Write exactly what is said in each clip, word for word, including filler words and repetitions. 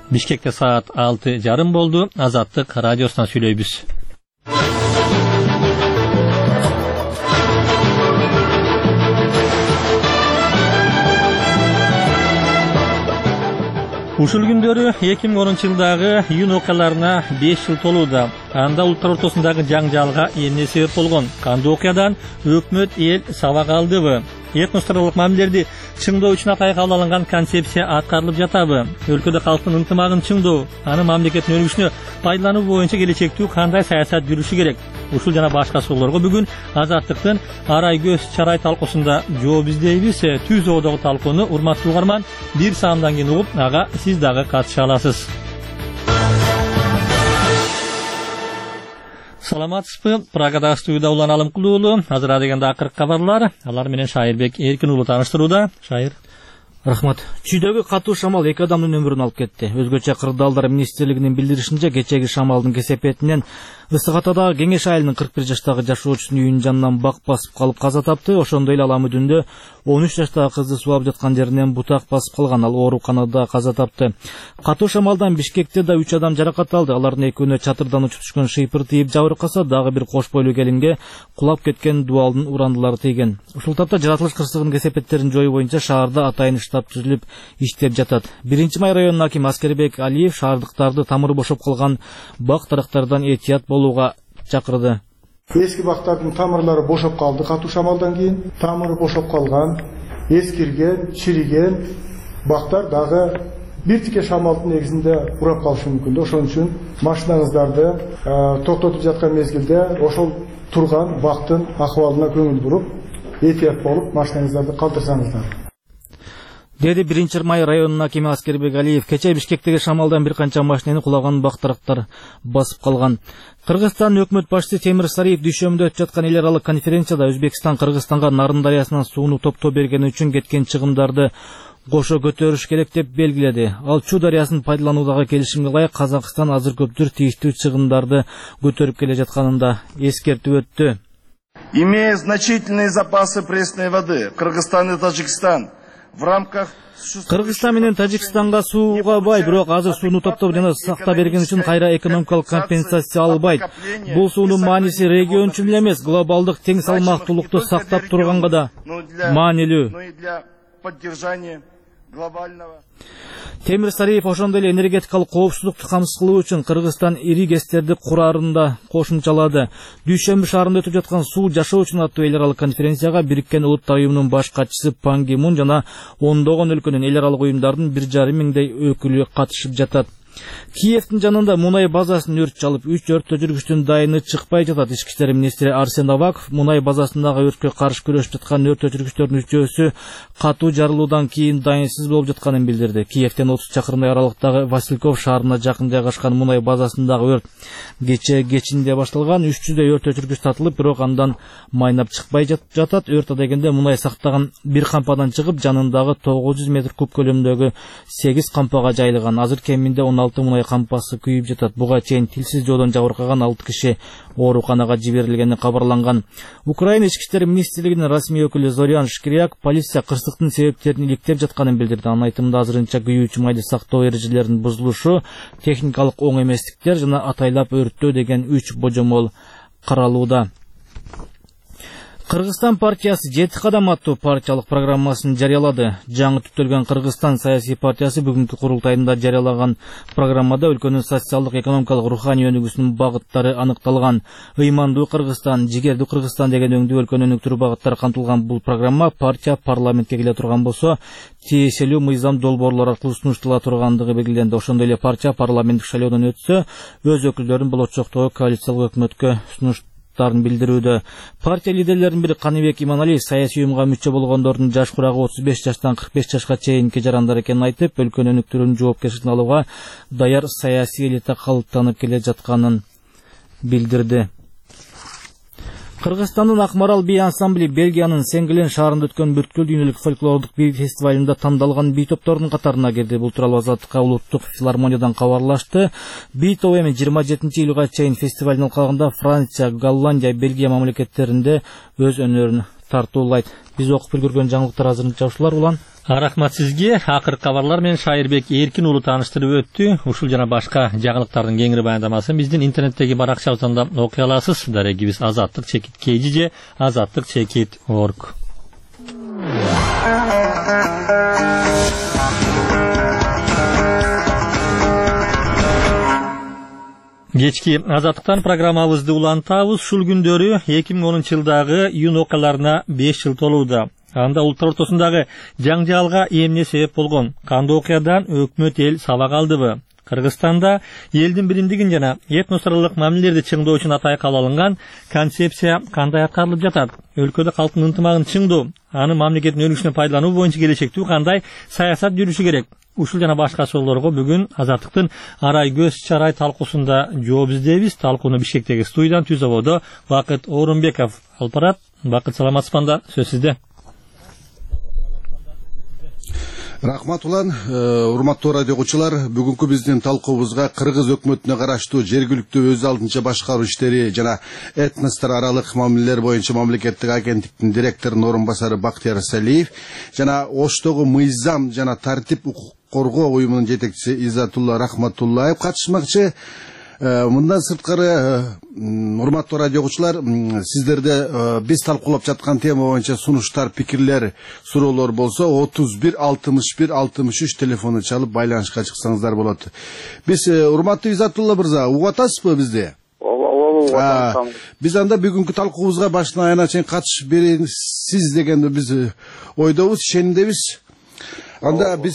Бишкекте саат алты жарым болду. Азаттык радиосунан сүйлөйбүз. Ушул күндөрү эки миң онунчу жылдагы июнь окуяларына беш жыл толууда. Анда улуттар ортосундагы жаңжалга эмне себеп болгон? Кандай окуядан өкмөт эл сабак алдыбы? Этностаралык мамилелерди чыңдоо үчүн атайы кабыл алынган концепция аткарылып жатабы? Өлкөдө калктын ынтымагын чыңдоо, анын мамлекеттин өнүгүшүнө пайдалануу боюнча келечектүү кандай саясат жүрүшү керек? Ушул жана башка суроолорго бүгүн Азаттыктын Арай көз чарай талкуусунда жооп издейбиз. Түз оодогу талкууну урматтуу угарман бир саамдан кийин угуп, ага сиз дагы катыша аласыз. Саламатсызбы? Прагада студияда Улан Алымкулуу уулу. Азыр адегенде акыркы кабарлар. Алар менен Шайырбек Эркин уулу тааныштырууда. Шайыр. Рахмат. Чүйдөгү катуу шамал эки адамдын өмүрүн алып кетти. Өзгөчө Кырдаалдар министрлигинин билдиришинче, кечеги шамалдын кесепетинен Ысык-Атадагы Кеңеш айылынын кырк бир жаштагы жашоочусунун үйүнүн жанынан бак басып калып каза тапты. Ошондой эле Ала Мүдүндө он үч жаштагы кызды сууап жаткан жеринен бутак басып калган, ал ооруканада каза тапты. Катуу шамалдан Бишкекте да үч адам жаракат алды. Алардын экөөнө чатырдан учуп түшкөн шыйпыр тийип жабыркаса, дагы бир кош бойлуу келинге кулап кеткен дубалдын урандылары тийген. Ушул тапта жаратылыш кырсыгынын кесепеттерин жоюу боюнча шаарда атайын штаб түзүлүп иштеп жатат. биринчи май районунун акими Аскербек Алиев шаардыктарды тамыры бошоп калган бак тарактардан этият болууга чакырды. Эски бактардын тамырлары бошоп калды. Катуу шамалдан кийин тамыры бошоп калган, эскирген, чириген бактар дагы бир тике шамалдын негизинде урап калышы мүмкүн. Ошон үчүн машинаңыздарды токтотуп жаткан мезгилде ошол турган бактын акыбалына көңүл буруп, этият болуп, машинаңыздарды калтырсаңыздар. Деди биринчи май районунун акими Аскербек Алиев. Кече Бишкектеги шамалдан бир канча машинени кулаган бак тарактар басып калган. Кыргызстан өкмөт башчысы Темир Сариев дүйшөмдө өтүп жаткан эл аралык конференцияда Өзбекстан Кыргызстанга Нарын дарыясынан сууну топтоо бергени үчүн кеткен чыгымдарды кошо көтөрүш керек деп белгиледи. Ал Чу дарыясын пайдалануудагы келишимге ылайык Казакстан азыр көптүр тийиштүү чыгымдарды көтөрүп келе жатканын да эскертип өттү. Имея значительные запасы пресной воды, Кыргызстан и Таджикистан в рамках Кыргызстан менен Тажикстанга сууга бай, бирок азыр сууну топтоп жана сактап берген үчүн кайра экономикалык компенсация албайт. Бул суунун мааниси регион үчүн эле эмес, глобалдык тең салмактуулукту сактап турганга да маанилүү. Темир Сариев ошондой эле энергетикалык коопсуздукту камсыз кылуу үчүн Кыргызстан ири ГЭСтерди курарын да кошумчалады. Дүйшөмбү шаарында өтүп жаткан суу жашоо үчүн аттуу эл аралык конференцияга Бириккен Улуттар уюмунун баш катчысы Пан Ги Мун жана ондогон өлкөнүн эл аралык уюмдардын бир жарым миңдей өкүлү катышып жатат. Киевдин жанында мунай базасын өрт чалып, үч өрт өчүргүчтүн дайыны чыкпай жатат. Ички иштер министри Арсен Аваков мунай базасындагы өрткө каршы күрөшүп жаткан өрт өчүргүчтөрдүн үчөөсү катуу жарылуудан кийин дайынсыз болуп жатканын билдирди. Киевден отуз чакырымдай аралыктагы Васильков шаарына жакын жайгашкан мунай базасындагы өрт кече кечинде башталган. үч жүздөй өрт өчүргүч татылып, бирок андан майнап чыкпай жатат. Өрт адегенде мунай сактаган бир кампадан чыгып, жанындагы тогуз жүз метр куб көлөмдөгү сегиз кампага жайылган. Азыр кеминде он алты мунай кампасы күйүп жатат. Буга чейин тилсиз жоодон жабыркаган алты киши ооруканага жиберилгени кабарланган. Украина ички иштер министрлигинин расмий өкүлү Зорян Шкиряк полиция кырсыктын себептерин иликтеп жатканын билдирди. Анын айтымында азырынча күйүүчү майды сактоо эрежелеринин бузулушу, техникалык оң эместиктер жана атайлап өрттөө деген үч божомол каралууда. Кыргызстан партиясы жети кадам аттуу партиялык программасын жарыялады. Жаңы түптөлгөн Кыргызстан саясий партиясы бүгүнкү курултайында жарыялаган программада өлкөнүн социалдык, экономикалык, руханий өнүгүүсүнүн багыттары аныкталган. Ыймандуу Кыргызстан, жигердүү Кыргызстан деген өңдүү өлкөнү өнүктүрүү багыттары камтылган бул программа партия парламентке келе турган болсо, тиешелүү мыйзам долбоорлор аркылуу сунуштала тургандыгы белгиленди. Ошондой эле партия парламенттик шайлоодон өтсө, өз өкүлдөрүн болочоктогу коалициялык өкмөткө сунуш билдирүүдө. Партия лидерлеринин бири Каныбек Иманалиев саясий уюмга мүчө болгондордун жаш курагы отуз беш жаштан кырк беш жашка чейинки жарандар экенин айтып, өлкөнү өнүктүрүүнүн жоопкерчилигин алууга даяр саясий элита калыптанып келе жатканын билдирди. Кыргызстандын Акмарал би ансамбли Бельгиянын Сенглен шаарында өткөн бүткүл дүйнөлүк фольклордук би фестивалында тандалган би топторунун катарына кирди. Бул тууралуу Азаттыкка улуттук филармониядан кабарлашты. Би топ эми жыйырма жетинчи июлга чейин фестивалдын алкагында Франция, Голландия, Бельгия мамлекеттеринде өз өнөрүн тартуулайт. Биз окуп үлгүргөн жаңылыктар азырынча ушулар. Улан. Рахмат сизге. Акыркы кабарлар менен Шайырбек Эркин уулу тааныштырып өттү. Ушул жана башка жаңылыктардын кеңири баяндамасын биздин интернеттеги баракчабыздан да окуй аласыз. Дарегибиз азаттык чекит kg же азаттык чекит точка орг. Кечки азаттыктан программабызды улантабыз. Ушул күндөрү эки миң онунчу жылдагы июнь окуяларына беш жыл толууда. Анда улуттар ортосундагы жаңжалга эмне себеп болгон? Кандай окуядан өкмөт эл сабак алдыбы? Кыргызстанда элдин биримдигин жана этнос аралык мамилелерди чыңдоо үчүн атай кабыл алынган концепция кандай аткарылып жатат? Өлкөдө калктын ынтымагын чыңдоо, аны мамлекеттин өнүгүшүнө пайдалануу боюнча келечектүү кандай саясат жүрүшү керек? Ушул жана башка суроолорго бүгүн Азаттыктын арай көз чарай талкуусунда жооп издейбиз. Талкууну Бишкектеги студиядан түз ободо Бакыт Орунбеков алып барат. Бакыт, саламатсызбы? Сөз сизде. Рахмат улан, урматтуу радио окуучулар, бүгүнкү биздин талкуубузга кыргыз өкмөтүнө караштуу жергиликтүү өз алдынча башкаруу иштери жана этностор аралык мамилелер боюнча мамлекеттик агенттиктин директорунун орун басары Бактияр Салиев жана Оштогу мыйзам жана тартип укук коргоо уюмунун жетекчиси Иззатулла Рахматуллаев катышмакчы. Мындан сырткары, урматтуу радио окуучулар, сиздерде биз талкуулап жаткан тема боюнча сунуштар, пикирлер, суроолор болсо отуз бир алтымыш бир алтымыш үч телефону чалып байланышка чыксаңыздар болот. Биз урматтуу Иззатулла мырза, угуп атасызбы бизди? Ооба, биз анда бүгүнкү талкуубузга башынан аягына чейин катышып бересиз дегенди биз ойдобуз, ишенимдебиз. Анда биз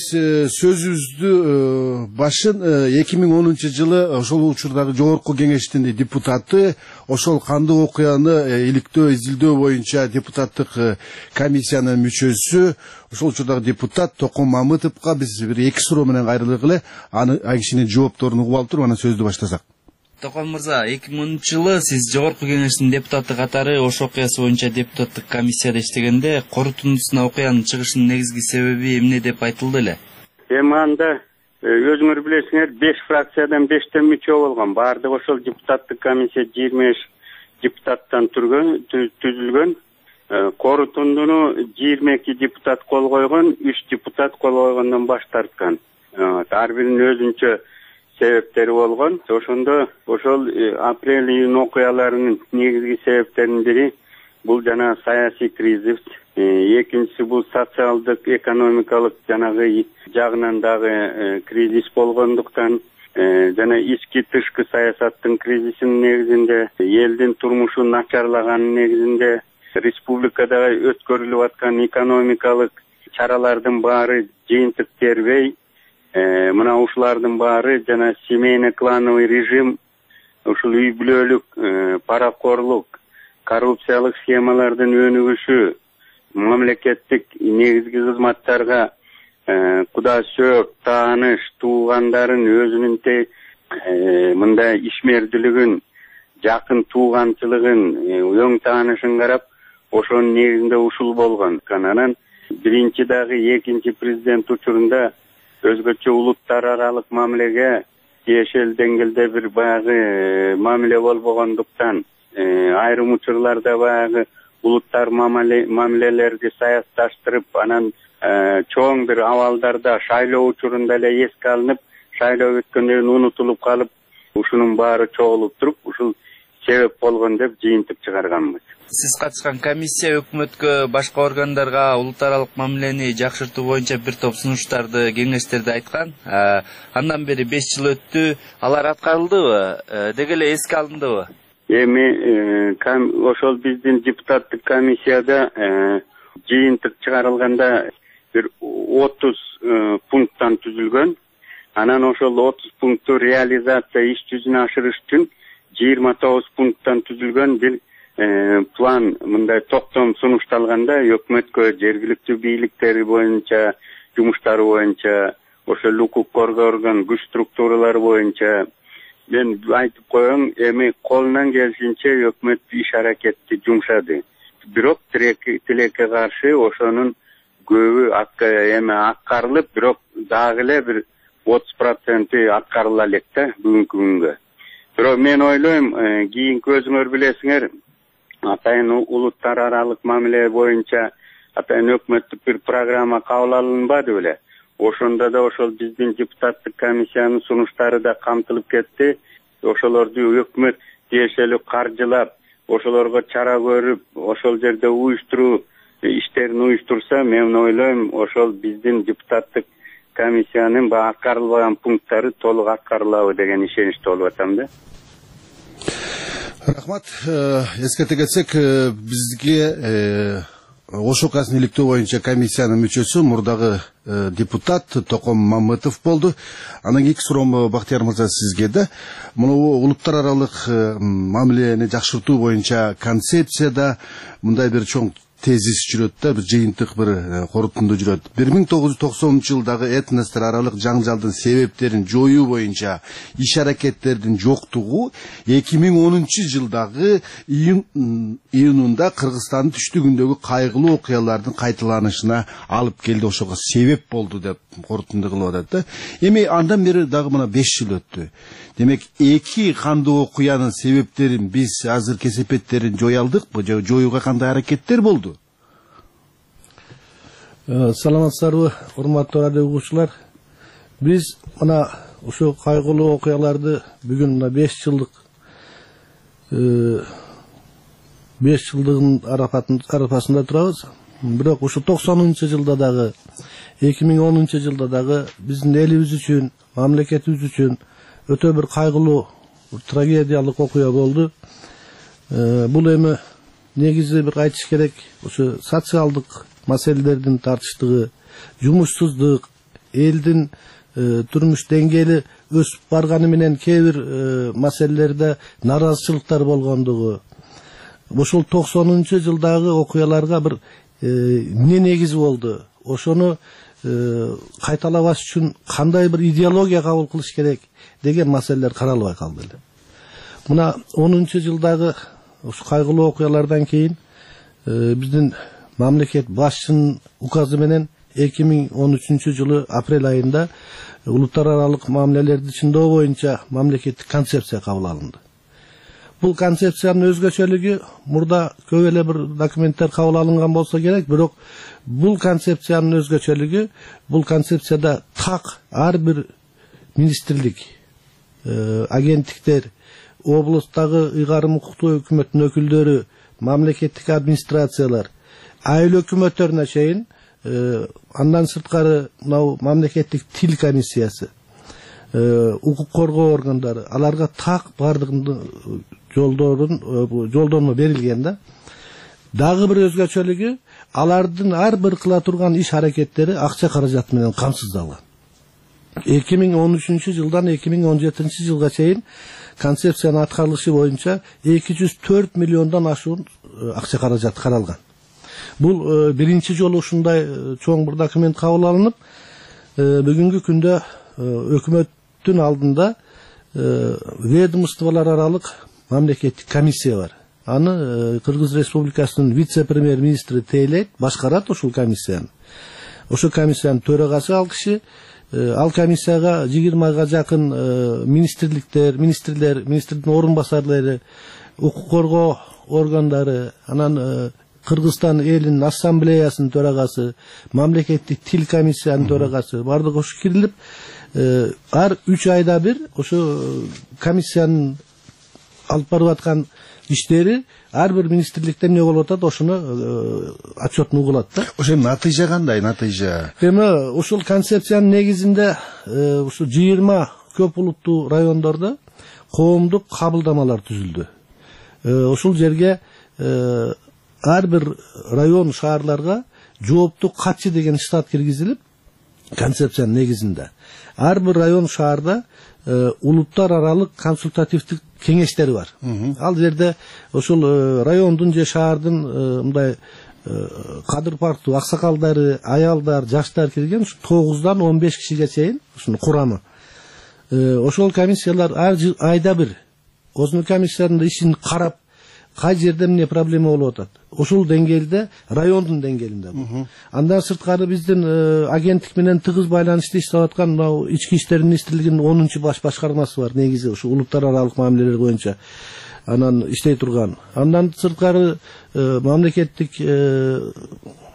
сөзүбүздү башын эки миң онунчу жылы ошол учурдагы жогорку кеңештин депутаты, ошол кандуу окуяны иликтөө, изилдөө боюнча депутаттык комиссиянын мүчөсү, ошол учурдагы депутат Токон Мамытовго биз бир эки суроо менен кайрылгыла эле, аны кишинин жоопторун угуп алып туруп, анан сөздү баштасак. Токон мырза, эки миң онунчу жылы сиз жогорку кеңештин депутаты катары ош окуясы боюнча депутаттык комиссияда иштегенде, корутундусуна окуянын чыгышынын негизги себеби эмне деп айтылды эле? Эми анда өзүңөр билесиңер, беш фракциядан бештен мүчө болгон. Баардык ошол депутаттык комиссия жыйырма беш депутаттан түзүлгөн. Корутундуну жыйырма эки депутат кол койгон, үч депутат кол койгондон баш тарткан. Ар биринин өзүнчө себептери болгон. Ошондо ошол апрель июнь окуяларынын негизги себептеринин бири бул жана саясий кризис, экинчиси бул социалдык, экономикалык жанагы жагынан дагы кризис болгондуктан, жана ички тышкы саясаттын кризисинин негизинде, элдин турмушу начарлаганын негизинде, республикадагы өткөрүлүп аткан экономикалык чаралардын баары жыйынтык бербей, мына ушулардын баары жана семейно-клановый режим, ушул үй бүлөлүк паракорлук, коррупциялык схемалардын өнүгүшү, мамлекеттик негизги кызматтарга куда сөөк, тааныш, туугандарын өзүнүн мындай ишмердүүлүгүн, жакын тууганчылыгын, өң таанышын карап, ошонун негизинде ушул болгон. Анан биринчи дагы экинчи президент учурунда өзгөчө улуттар аралык мамилеге тиешел деңгээлде бир баягы мамиле болбогондуктан, айрым учурларда баягы улуттар мамилелерди саясатташтырып, анан чоң бир абалдарда шайлоо учурунда эле эске алынып, шайлоо өткөндөн кийин унутулуп калып, ушунун баары чогулуп туруп, ушул себеп болгон деп жыйынтык чыгарганбыз. Сиз катышкан комиссия өкмөткө, башка органдарга улуттар аралык мамилени жакшыртуу боюнча бир топ сунуштарды, кеңештерди айткан. Андан бери беш жыл өттү. Алар аткарылдыбы? Деги эле эске алындыбы? Эми ошол биздин депутаттык комиссияда жыйынтык чыгарылганда бир отуз пункттан түзүлгөн. Анан ошол отуз пунктту реализация иш жүзүнө ашырыш үчүн жыйырма тогуз пункттан түзүлгөн бир план, мындай токтом сунушталганда өкмөткө, жергиликтүү бийликтери боюнча, жумуштары боюнча, ошол укук коргооргон күч структуралары боюнча мен айтып коем, эми колунан келишинче өкмөт иш аракетти жумшады. Бирок тилекке каршы ошонун көбү эми аткарылып, бирок дагы эле бир отуз проценти аткарыла элек да бүгүнкү күнгө. Бирок мен ойлойм, кийинки өзүңөр билесиңер, атайын улуттар аралык мамиле боюнча атайын өкмөттүк бир программа кабыл алынбады беле. Ошондо да ошол биздин депутаттык комиссиянын сунуштары да камтылып кетти. Ошолорду өкмөт тиешелүү каржылап, ошолорго чара көрүп, ошол жерде уюштуруу иштерин уюштурса, мен ойлойм, ошол биздин депутаттык комиссиянын баягы аткарылбаган пункттары толук аткарылабы деген ишеничте болуп атам да. Рахмат. Эскерте кетсек, бизге ошокасын иликтөө боюнча комиссиянын мүчөсү мурдагы депутат Током Мамытов болду. Анан кийинки суроом Бактияр мырза сизге да. Муну улуттар аралык мамилени жакшыртуу боюнча концепцияда мындай бир чоң тезис жүрөт да, бир жыйынтык бир корутунду жүрөт. бир миң тогуз жүз токсонунчу жылдагы этностор аралык жаңжалдын себептерин жоюу боюнча иш аракеттердин жоктугу эки миң онунчу жылдагы июнунда Кыргызстандын түштүгүндөгү кайгылуу окуялардын кайталанышына алып келди, ошого себеп болду деп корутунду кылып атат да. Эми андан бери дагы мына беш жыл өттү. Демек эки кандуу окуянын себептерин биз азыр кесепеттерин жоя алдыкпы, жоюуга кандай аракеттер болду? Саламатсыздарбы, урматтуу радио угуучулар. Биз мына ошо кайгылуу окуяларды бүгүн мына беш жылдык беш жылдыгын арапасында турабыз. Бирок ошо токсонунчу жылда дагы, эки миң онунчу жылда дагы биздин элибиз үчүн, мамлекетибиз үчүн өтө бир кайгылуу, трагедиялык окуя болду. Бул эми негизи бир айтыш керек, ошо социалдык маселелердин тартыштыгы, жумушсуздук, элдин турмуш деңгээли өсүп барганы менен кээ бир маселелерде наразычылыктар болгондугу. Ошол токсонунчу жылдагы окуяларга бир эмне негизи болду? Ошону кайталабаш үчүн кандай бир идеология кабыл кылыш керек деген маселелер каралбай калды эле. Мына онунчу жылдагы ушу кайгылуу окуялардан кийин биздин мамлекет башчынын указы менен эки миң он үчүнчү жылы апрель айында улуттар аралык мамилелерди чындоо боюнча мамлекеттик концепция кабыл алынды. Бул концепциянын өзгөчөлүгү мурда көп эле бир документтер кабыл алынган болсо керек, бирок бул концепциянын өзгөчөлүгү, бул концепцияда так ар бир министрлик, агенттиктер, облустагы ыйгарым укуктуу өкмөттүн өкүлдөрү, мамлекеттик администрациялар, айыл өкмөттөрүнө чейин, андан сырткары мынау мамлекеттик тил комиссиясы, укук коргоо органдары, аларга так бардыгын жолдорун жолдонмо берилген да. Дагы бир өзгөчөлүгү, алардын ар бир кыла турган иш аракеттери акча каражаты менен камсыздалган. эки миң он үчүнчү жылдан эки миң он жетинчи жылга чейин концепциянын аткарылышы боюнча эки жүз төрт миллиондон ашуун акча каражаты каралган. Бул биринчи жолу ушундай чоң бир документ кабыл алынып, бүгүнкү күндө өкмөттүн алдында ведомстволор аралык мамлекеттик комиссия бар. Аны Кыргыз Республикасынын вице-премьер-министри тейлейт, башкарат ушул комиссияны. Ошо комиссиянын төрагасы ал киши, ал комиссияга жыйырмага жакын министрликтер, министрлер, министрдин орун басарлары, укук коргоо органдары, анан Кыргызстан элинин ассамблеясынын төрагасы, мамлекеттик тил комиссиянын төрагасы бардыгы ошо кирилип, ар үч айда бир ошо комиссиянын алып барып аткан иштери ар бир министрликте эмне болуп атат, ошону отчетун угулат да. Ошо натыйжа кандай, натыйжа? Эми ушул концепциянын негизинде ушу жыйырма көп улуттуу райондордо коомдук кабылдамалар түзүлдү. Ошол жерге ар бир район шаарларга жооптуу катчы деген штат киргизилип, концепциянын негизинде ар бир район шаарда улуттар аралык консультативдик кеңештери бар. Ал жерде ошол райондун же шаардын мындай кадыр парктуу аксакалдары, аялдар, жаштар кирген ушу тогуздан он беш кишиге чейин ушунун курамы. Ошол комиссиялар ар айда бир өзүнүн комиссиянын ишин карап, кай жерде эмне проблема болуп атат, ушул деңгээлде, райондун деңгээлинде. Андан сырткары биздин агенттик менен тыгыз байланышта иштеп аткан мынау ички иштер министрлигинин онунчу баш башкармасы бар, негизи ушу улуттар аралык мамилелер боюнча анан иштей турган. Андан сырткары мамлекеттик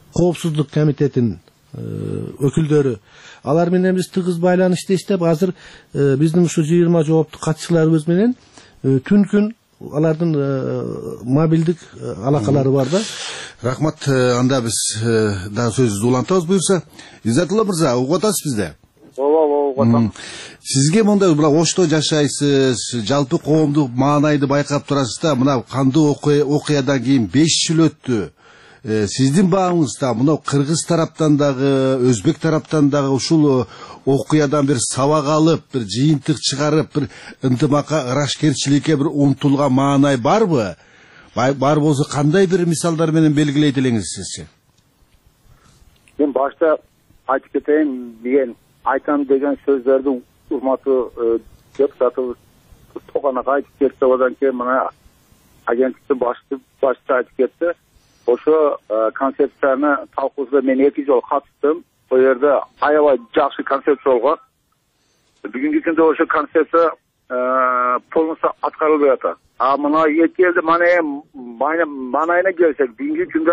коопсуздук комитетинин өкүлдөрү алар менен биз тыгыз байланышта иштеп азыр биздин ушу жыйырма жооптуу катчыларыбыз менен түн күн алардын мобилдик алакалары бар да. Рахмат, анда биз дагы сөзүбүздү улантабыз буюрса. Иззатулла мырза, угуп атасыз бизде? Ооба, угуп атам. Сизге мындай мына Ошто жашайсыз, жалпы коомдук маанайды байкап турасыз да, мына кандуу окуядан кийин беш жыл өттү. Сиздин бааңызда мына кыргыз тараптан дагы, өзбек тараптан дагы ушул окуядан бир сабак алып, бир жыйынтык чыгарып, бир ынтымакка, ырашкерчиликке бир умтулган маанай барбы? Бар болсо кандай бир мисалдар менен белгилейт элеңиз сизче? Мен башта айтып кетейин деген айтам деген сөздөрдү урматтуу депутатыбыз Тоганак айтып кетти, одан кийин мына агенттиктин башчысы башчысы айтып кетти. Ошо концепцияны талкуусуна мен эки жолу катыштым. Бул жерде аябай жакшы концепция болгон. Бүгүнкү күндө ошо концепция полностью аткарылбай атат. А мына эки элди маанайына келсек, бүгүнкү күндө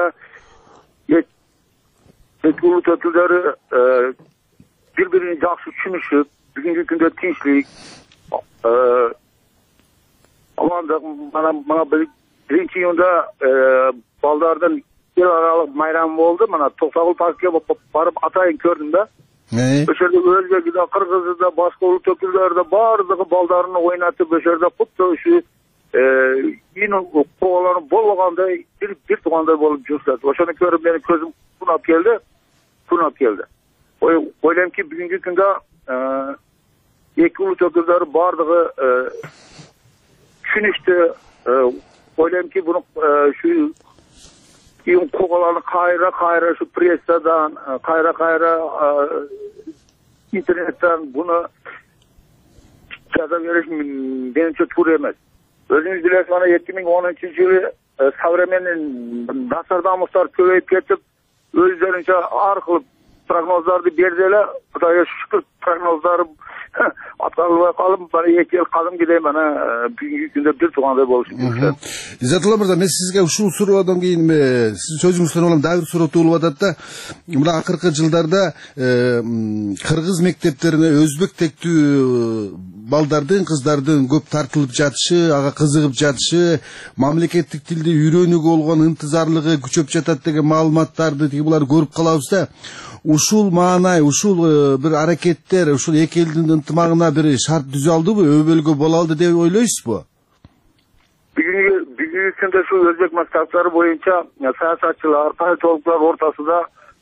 эки улут өкүлдөрү бири бирин жакшы түшүнүшүп, бүгүнкү күндө тинчтик, амандык, мына биринчи июнда балдардын эл аралык майрамы болду. Мына Токтогул паркке барып атайын көрдүм да. Ошол жерде өзбеки да, кыргызы да, башка улут өкүлдөрү да баардыгы балдарын ойнатып, ошол жерде кутта ушу ин коголонуп болбогондой, бир туугандай болуп жүрүшөт. Ошону көрүп менин көзүм кунап келди, кунап келди. Ойлойм ки бүгүнкү күндө эки улут өкүлдөрү баардыгы түшүнүштү. Ойлойм ки буну ушу ин коголорду кайра кайра ушу прессадан, кайра кайра интернеттен буну жаза бериш менимче туура эмес. Өзүңүз билесиз, мына эки миң онунчу жылы современный насырдамовдор көбөйүп кетип, өздөрүнчө ар кылып прогноздарды берди эле. Кудайга шүкүр, прогноздору аткарылбай калып, мына эки эл кадимкидей мына бүгүнкү күндө бир туугандай болушу мүмкүн. Иззатулла мырза, мен сизге ушул суроодан кийин сиздин сөзүңүздөн улам дагы бир суроо туулуп атат да. Мына акыркы жылдарда кыргыз мектептерине өзбек тектүү балдардын, кыздардын көп тартылып жатышы, ага кызыгып жатышы, мамлекеттик тилди үйрөнүүгө болгон ынтызарлыгы күчөп жатат деген маалыматтарды тиги булар көрүп калабыз да. Ушул маанай, ушул бир аракеттер, ушул эки элдин ынтымагына бир шарт түзө алдыбы, өбөлгө боло алды деп ойлойсузбу? Бүгүнкү күндө ушу өзбек мактаптары боюнча саясатчылар, политологдор ортосунда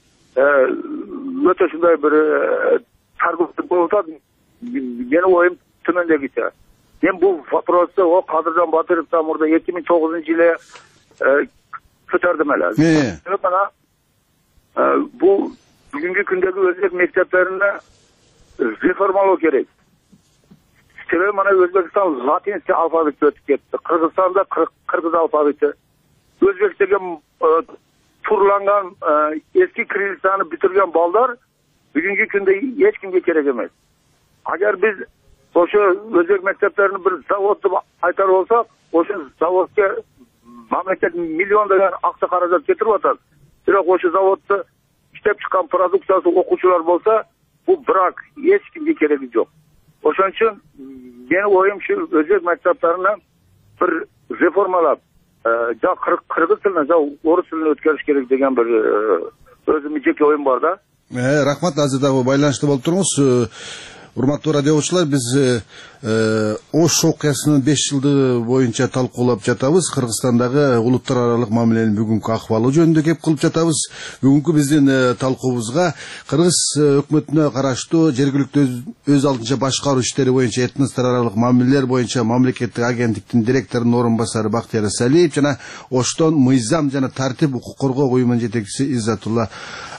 өтө ушундай бир таргылык болуп атат. Менин оюм төмөндөгүчө. Мен бул вопросту о Кадыржан Батыров да мурда эки миң тогузунчу жылы көтөрдүм эле. Мына бул бүгүнкү күндөгү өзбек мектептерине реформалоо керек. Себеби мына Өзбекстан латинский алфавитке өтүп кетти. Кыргызстанда кыргыз алфавити. Өзбек деген турланган эски кириллицаны бүтүргөн балдар бүгүнкү күндө эч кимге керек эмес. Агар биз ошо өзбек мектептерин бир завод деп айтар болсок, ошо заводко мамлекет миллиондогон акча каражат кетирип атат. Бирок ошо заводду иштеп чыккан продукциясы окуучулар болсо, бул брак эч кимге кереги жок. Ошон үчүн менин оюм ушу өзбек мектептерине бир реформалап, жа кыргыз тилине, жа орус тилине өткөрүш керек деген бир өзүмдүн жеке оюм бар да. Рахмат, азыр дагы байланышта болуп туруңуз. Урматтуу радио окуучулар, биз Ош окуясынын беш жылдыгы боюнча талкуулап жатабыз. Кыргызстандагы улуттар аралык мамиленин бүгүнкү акыбалы жөнүндө кеп кылып жатабыз. Бүгүнкү биздин талкуубузга кыргыз өкмөтүнө караштуу жергиликтүү өз алдынча башкаруу иштери боюнча этностор аралык мамилелер боюнча мамлекеттик агенттиктин директорунун орун басары Бактияр Салиев жана Оштон мыйзам жана тартип укук коргоо уюмунун жетекчиси Иззатулла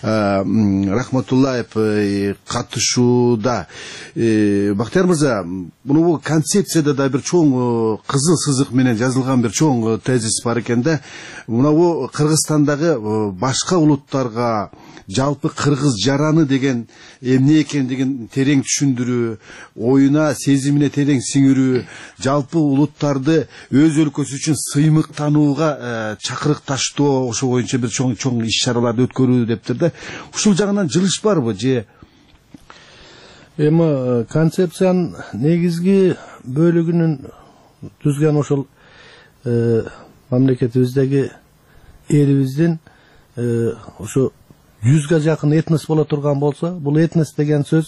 Рахматуллаев катышууда. Бактияр мырза, бул концепцияда да бир чоң кызыл сызык менен жазылган бир чоң тезис бар экен да. Мына Кыргызстандагы башка улуттарга жалпы кыргыз жараны деген эмне экендигин терең түшүндүрүү, оюна, сезимине терең сиңирүү, жалпы улуттарды өз өлкөсү үчүн сыймыктанууга чакырыкташтоо, ошо боюнча бир чоң чоң иш-чараларды өткөрүү дептир да. Ушул жагынан жылыш барбы же? Эми концепциянын негизги бөлүгүнүн түзгөн ошол мамлекетибиздеги элибиздин ошо жүзгө жакын этнос боло турган болсо, бул этнос деген сөз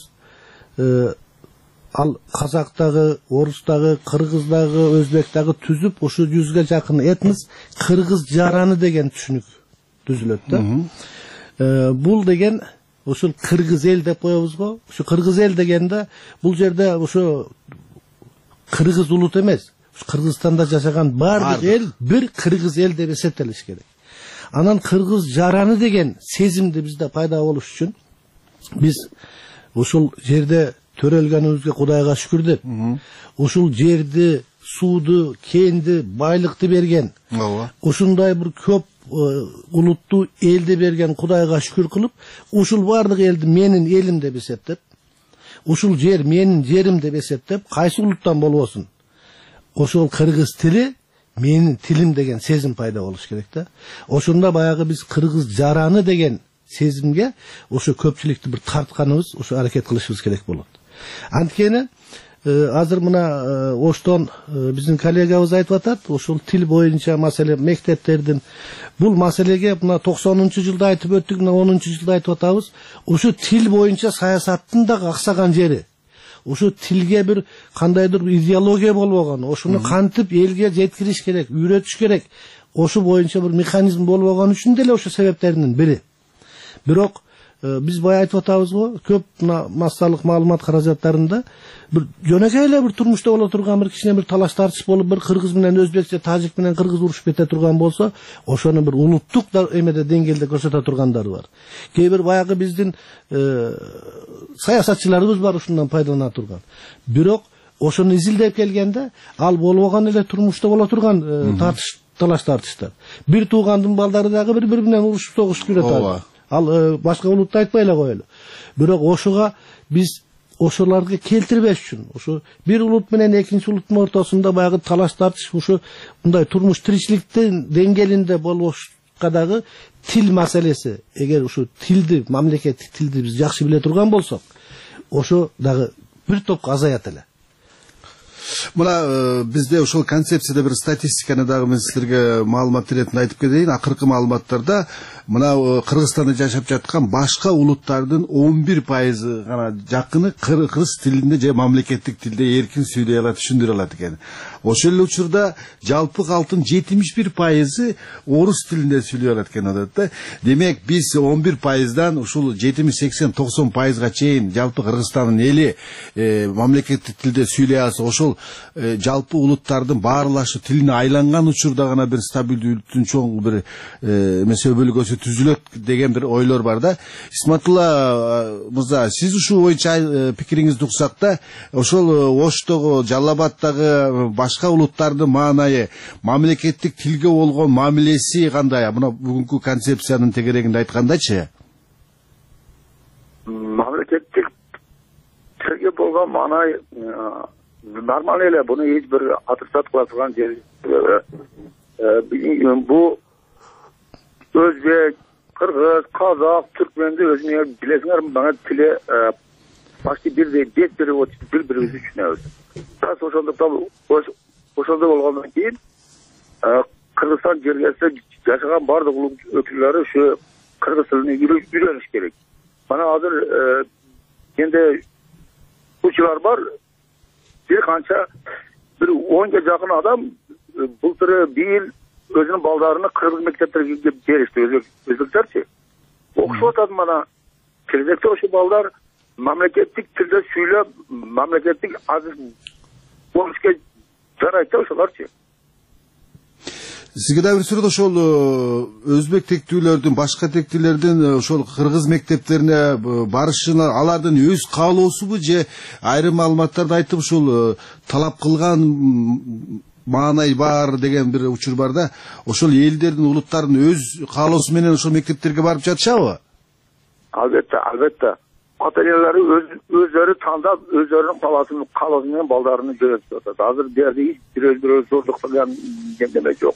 ал казактагы, орустагы, кыргыздагы, өзбектагы түзүп, ошо жүзгө жакын этнос кыргыз жараны деген түшүнүк түзүлөт да. Бул деген ошол кыргыз эл деп коебуз го. Ошо кыргыз эл дегенде бул жерде ошо кыргыз улут эмес, Кыргызстанда жашаган баардык эл бир кыргыз эл деп эсептелиш керек. Анан кыргыз жараны деген сезимди бизде пайда болуш үчүн биз ушул жерде төрөлгөнүбүзгө Кудайга шүкүр деп, ушул жерди, сууду, кенди, байлыкты берген, ушундай бир көп улуттуу элди берген Кудайга шүкүр кылып, ушул баардык элди менин элим деп эсептеп, ушул жер менин жерим деп эсептеп, кайсы улуттан болбосун, ошол кыргыз тили менин тилим деген сезим пайда болуш керек да. Ошондо баягы биз кыргыз жараны деген сезимге ошо көпчүлүктү бир тартканыбыз, ошо аракет кылышыбыз керек болот. Анткени азыр мына Оштон биздин коллегабыз айтып атат, ошол тил боюнча маселе мектептердин бул маселеге мына токсонунчу жылда айтып өттүк, мына онунчу жылда айтып атабыз. Ошо тил боюнча саясаттын да аксаган жери. Ошо тилге бир кандайдыр идеология болбогон, ошону кантип элге жеткириш керек, үйрөтүш керек. Ошо боюнча бир механизм болбогон үчүн деле ошо себептердин бири. Бирок биз бая айтып атабыз го, көп массалык маалымат каражаттарында бир жөнөкөй эле бир турмушта боло турган бир кичине бир талаш тартыш болуп, бир кыргыз менен өзбекче, тажик менен кыргыз урушуп кете турган болсо, ошону бир улуттук эмеде деңгээлде көрсөтө тургандары бар. Кээ бир баягы биздин саясатчыларыбыз бар ушундан пайдалана турган. Бирок ошону изилдеп келгенде ал болбогон эле турмушта боло турган тартыш талаш тартыштар. Бир туугандын балдары дагы бири-бири менен урушуп согушуп жүрөт. Ал башка улутта айтпай эле коелу. Бирок ошого биз ошолорго келтирбеш үчүн, ошо бир улут менен экинчи улуттун ортосунда баягы талаш тартыш, ошо мындай турмуш тиричиликтин деңгээлинде болушка дагы тил маселеси, эгер ошо тилди, мамлекеттик тилди биз жакшы биле турган болсок, ошо дагы бир топ азаят эле. Мына бизде ошол концепцияда бир статистиканы дагы мен силерге маалымат иретинде айтып кетейин. Акыркы маалыматтарда мына Кыргызстанда жашап жаткан башка улуттардын он бир пайызы гана жакыны кыргыз тилинде же мамлекеттик тилде эркин сүйлөй алат, түшүндүрө алат экен. Ошол эле учурда жалпы калктын жетимиш бир пайызы орус тилинде сүйлөй алат экен да. Демек биз он бир пайыздан ушул жетимиш, сексен, токсон пайызга чейин жалпы Кыргызстандын эли мамлекеттик тилде сүйлөй алса, ошол жалпы улуттардын баарлашы тилине айланган учурда гана бир стабилдүүлүктүн чоң бир эмесе бөлгөсү түзүлөт деген бир ойлор бар да. Исматулла мырза, сиз ушул боюнча пикириңизди уксак да, ошол Оштогу, Жалал Абадтагы башка улуттардын маанайы, мамлекеттик тилге болгон мамилеси кандай? Мына бүгүнкү концепциянын тегерегинде айткандачы? Мамлекеттик тилге болгон маанай нормал эле, буну эч бир отрицать кыла турган жери. Бул өзбек, кыргыз, казак, түркменди өзүңөр билесиңер, мага тили почти бирдей, беш переводчу бири-бирибизди түшүнөбүз. Раз ошондуктан ошондой болгондон кийин Кыргызстан жергесинде жашаган баардык улут өкүлдөрү ушу кыргыз тилин үйрөнүш керек. Мана азыр энди учурлар бар, бир канча бир онго жакын адам былтыр бир өзүнүн балдарына кыргыз мектептерге беришти, өзбектерчи. Окушуп атат, мана келечекте ошо балдар мамлекеттик тилде сүйлөп, мамлекеттик азыр болушка жарайт да ошолорчу. Сизге да бир сүрөт ошол өзбек тектүүлөрдүн, башка тектүүлөрдүн ошол кыргыз мектептерине барышына алардын өз каалоосубу же айрым маалыматтарды айтып ушул талап кылган маанай бар деген бир учур бар да, ошол элдердин, улуттардын өз каалоосу менен ошол мектептерге барып жатышабы? Албетте, албетте. Ата-аналары өздөрү тандап, өздөрүнүн каалоосу менен балдарын жөнөтүп атат. Азыр берди бирөө-бирөө зордук кылган деме жок.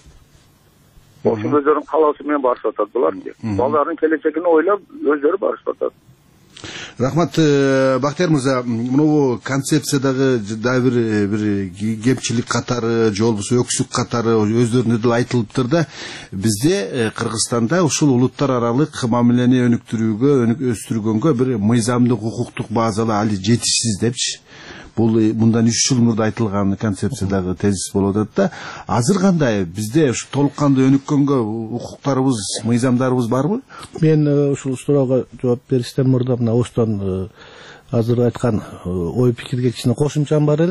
Ошол өздөрүнүн каалоосу менен барышып атат булар. Балдардын келечегин ойлоп, өздөрү барышып атат. Рахмат, Бактияр мырза, мынау концепциядагы дагы бир бир кемчилик катары, же болбосо өксүк катары өздөрүнө деле айтылыптыр да. Бизде Кыргызстанда ушул улуттар аралык мамилени өнүктүрүүгө, өстүргөнгө бир мыйзамдык, укуктук базалар али жетишсиз депчи. Бул мындан үч жыл мурда айтылган концепциядагы тезис болуп атат да. Азыр кандай? Бизде ушу толук кандуу өнүккөнгө укуктарыбыз, мыйзамдарыбыз барбы? Мен ушул суроого жооп бериштен мурда мына Остон азыр айткан ой пикирге кичине кошумчам бар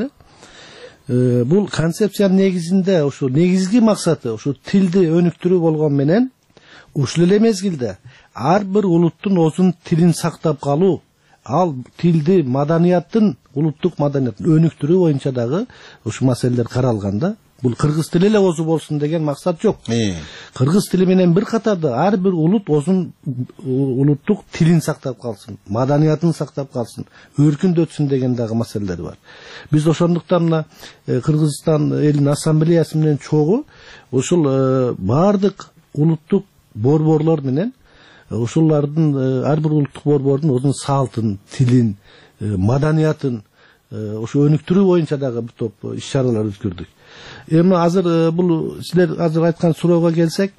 эле. Бул концепциянын негизинде ушу негизги максаты ушу тилди өнүктүрүү болгон менен ушул эле мезгилде ар бир улуттун өзүнүн тилин сактап калуу, ал тилди, маданияттын, улуттук маданияттын өнүктүрүү боюнча дагы ушу маселелер каралган да. Бул кыргыз тили эле озу болсун деген максат жок. Кыргыз тили менен бир катарда ар бир улут өзүнүн улуттук тилин сактап калсын, маданиятын сактап калсын, өркүндөтсүн деген дагы маселелер бар. Биз ошондуктан мына Кыргызстан элинин ассамблеясы менен чогуу ушул бардык улуттук борборлор менен ушулардын ар бир улуттук борбордун өзүнүн салтын, тилин, маданиятын ошо өнүктүрүү боюнча дагы бир топ иш-чаралар өткөрдүк. Эми азыр бул силер азыр айткан суроого келсек,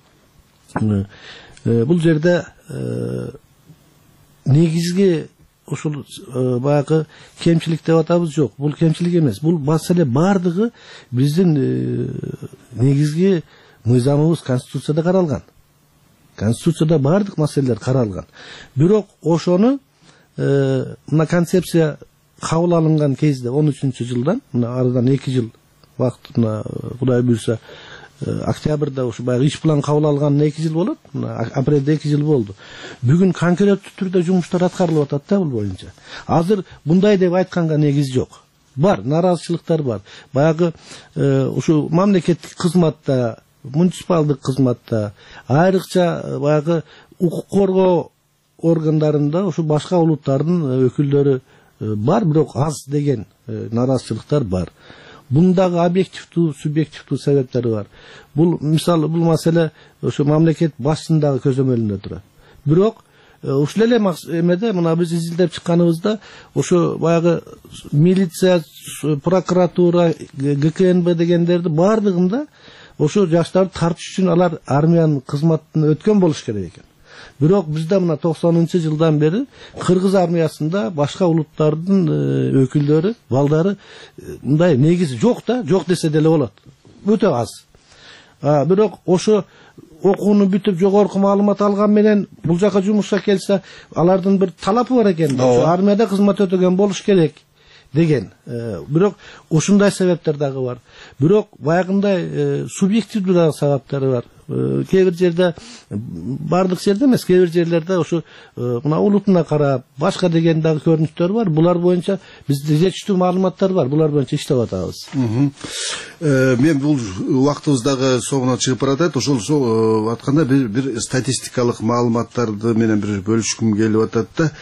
бул жерде негизги ушул баягы кемчилик деп атабыз, жок, бул кемчилик эмес. Бул маселе бардыгы биздин негизги мыйзамыбыз Конституцияда каралган. Конституцияда бардык маселелер каралган. Бирок ошону мына концепция кабыл алынган кезде он үчүнчү жылдан, мына арадан эки жыл вакыт, мына Кудай буйрса октябрда ушу баягы иш план кабыл алганына эки жыл болот. Мына апрелде эки жыл болду. Бүгүн конкреттүү түрдө жумуштар аткарылып атат да бул боюнча. Азыр мындай деп айтканга негиз жок. Бар, наразычылыктар бар. Баягы ушу мамлекеттик кызматта, муниципалдык кызматта, айрыкча баягы укук коргоо органдарында ушу башка улуттардын өкүлдөрү бар, бирок аз деген наразычылыктар бар. Бундагы объективдүү, субъективдүү себептери бар. Бул мисалы бул маселе ошо мамлекет башчысындагы көзөмөлүндө турат. Бирок ушул эле эмеде мына биз изилдеп чыкканыбызда ошо баягы милиция, прокуратура, гэ ка эн бэ дегендерди бардыгында ошо жаштарды тартыш үчүн алар армиянын кызматын өткөн болуш керек экен. Бирок бизде мына токсонунчу жылдан бери кыргыз армиясында башка улуттардын өкүлдөрү, балдары мындай негизи жок да, жок десе деле болот. Өтө аз. Бирок ошо окууну бүтүп жогорку маалымат алган менен бул жака жумушка келсе, алардын бир талапы бар экен. Ошо армияда кызмат өтөгөн болуш керек деген. Бирок ушундай себептер дагы бар. Бирок баягындай субъективдүү дагы себептери бар. Кээ бир жерде, бардык жерде эмес, кээ бир жерлерде ошо мына улутуна карап, башка деген дагы көрүнүштөр бар. Булар боюнча бизде жетиштүү маалыматтар бар. Булар боюнча иштеп атабыз. Мен бул убактыбыз дагы соңуна чыгып баратат. Ошол атканда бир бир статистикалык маалыматтарды менен бир бөлүшкүм келип атат да.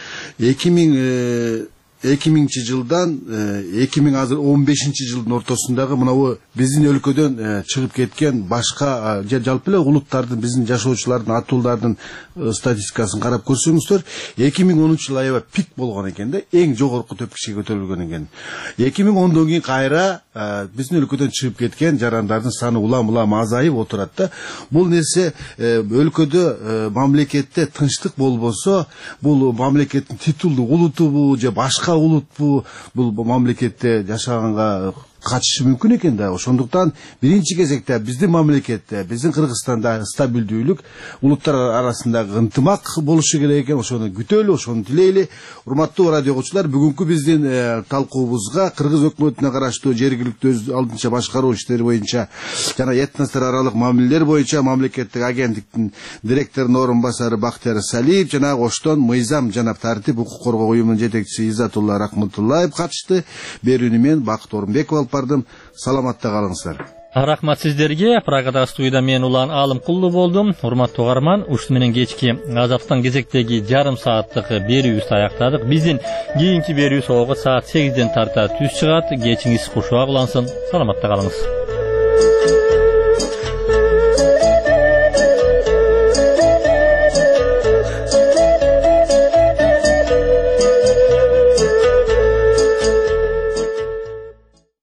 эки миңинчи жылдан эки миң азыр он бешинчи жылдын ортосундагы мынау биздин өлкөдөн чыгып кеткен башка жалпы эле улуттардын, биздин жашоочулардын, атуулардын статистикасын карап көрсөңүздөр, эки миң онунчу жылы аябай пик болгон экен да, эң жогорку төпкүчкө көтөрүлгөн экен. эки миң ондон кийин кайра биздин өлкөдөн чыгып кеткен жарандардын саны улам-улам азайып отурат да. Бул нерсе өлкөдө, мамлекетте тынчтык болбосо, бул мамлекеттин титулдуу улутубу же башка улутпу, бул мамлекетте жашаганга качышы мүмкүн экен да. Ошондуктан биринчи кезекте биздин мамлекетте, биздин Кыргызстанда стабилдүүлүк, улуттар арасындагы ынтымак болушу керек экен. Ошону күтөлү, ошону тилейли. Урматтуу радио угуучулар, бүгүнкү биздин талкуубузга Кыргыз өкмөтүнө караштуу жергиликтүү өз алдынча башкаруу иштери боюнча жана этностор аралык мамилелер боюнча мамлекеттик агенттиктин директорунун орун басары Бактияр Салиев жана Оштон Мыйзам жана Тартип укук коргоо уюмунун жетекчиси Иззатулла Рахматуллаев катышты. Берүүнү мен Бакыт Орунбеков алып бардым. Саламатта калыңыздар. Рахмат сиздерге. Прагада студияда мен Улан Алымкулду болдум. Урматтуу угарман, ушуну менен кечки Азаптан кезектеги жарым сааттык берүүбүздү аяктадык. Биздин кийинки берүү согу саат сегизден тарта түз чыгат. Кечиңиз кушуак улансын. Саламатта калыңыз.